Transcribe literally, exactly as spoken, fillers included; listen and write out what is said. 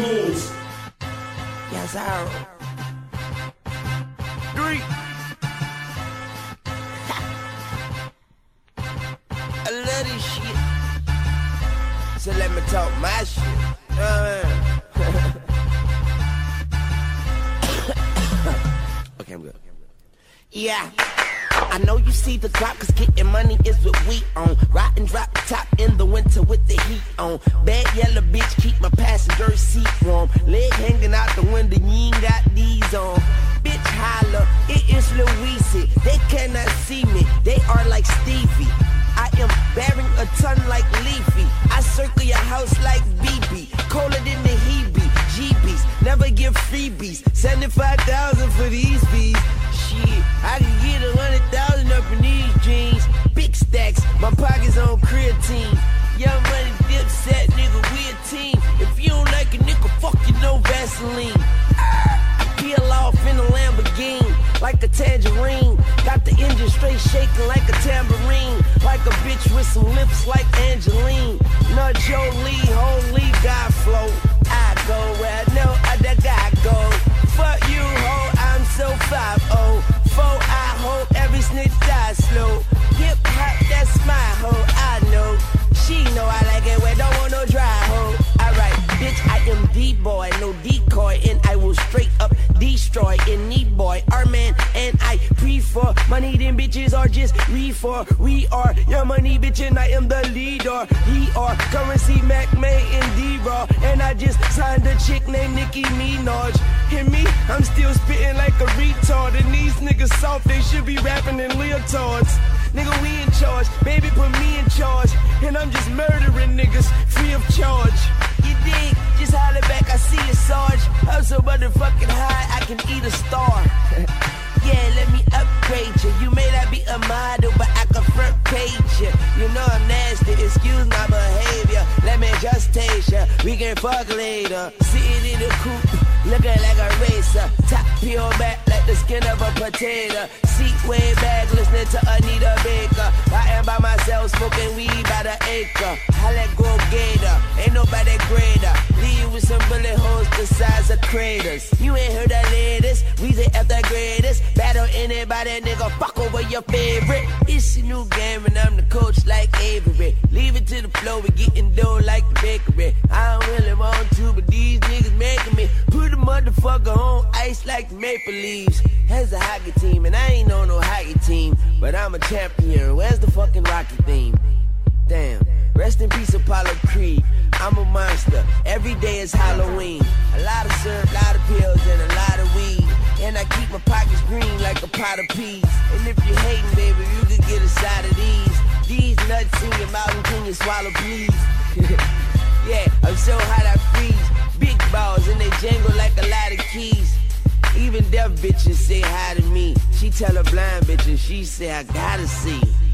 goons. Yes, sir. Three. I love this shit. So let me talk my shit. Uh, okay, I'm good. Yeah. I know you see the drop, cause getting money is what we on. Ride and drop top in the winter with the heat on. Bad yellow bitch, keep my passenger seat warm. Leg hanging out the window, you ain't got these on. Bitch holla, it is Louise. They cannot see me, they are like Stevie. I am bearing a ton like Leafy. I circle your house like B B. Colder than the Hebe, G Bs. Never give freebies. seventy-five thousand for these bees. Shit, I can get a hundred thousand up in these jeans. Big stacks, my pockets on creatine. Young money dip set, nigga, we a team. If you don't like a nigga, fuck you, no Vaseline. I peel off in a Lamborghini, like a tangerine. Got the engine straight shaking like a tambourine. Like a bitch with some lips like Angeline. Not Jolie, holy God flow. I go where I know I gotta go. Fuck you, ho, I'm so five oh. Four, I hope every snitch dies slow. Hip hop, that's my hoe, I know. She know I like it where don't want no dry hoe. Alright, bitch, I am D-boy, no decoy. And I will straight up destroy any boy. Our man and I prefer money, them bitches are just reefer. We are your money, bitch, and I am the leader. He are currency, Mac, May, and D-Raw. And I just signed a chick named Nicki Minaj. Hear me? I'm still spitting like a retard. And these niggas soft, they should be rapping in leotards. Nigga, we in charge, baby, put me in charge. And I'm just murdering niggas, free of charge. You dig? Just holler back, I see you, Sarge. I'm so motherfucking high, I can eat a star. Yeah, let me upgrade you. You may not be a model, but I can front page you. You know I'm nasty, excuse my behavior. Let me just taste ya, we can fuck later. Sitting in the coupe, looking like a racer. Top peel back like the skin of a potato. Seat way back, listening to Anita Baker. I am by myself, smoking weed by the acre. I let go gator, ain't nobody greater. Leave with some bullet holes the size of craters. You ain't heard the latest, we the F the greatest. Battle anybody, nigga, fuck over your favorite. It's a new game and I'm the coach like Avery. Leave it to the flow, we getting dough like the bakery. I don't really want to, but these niggas making me put a motherfucker on ice like the Maple Leaves. Has a hockey team, and I ain't on no hockey team, but I'm a champion. Where's the fucking Rocky theme? Damn. Rest in peace, Apollo Creed. I'm a monster. Every day is Halloween. A lot of syrup, a lot of pills, and a lot of weed. And I keep my pockets green like a pot of peas. And if you're hating, baby, you can get a side of these. These nuts in your mouth, and can you swallow, please? Yeah, I'm so hot I freeze. Big balls, and they jangle like a lot of keys. Even deaf bitches say hi to me. She tell her blind bitches, she say I gotta see.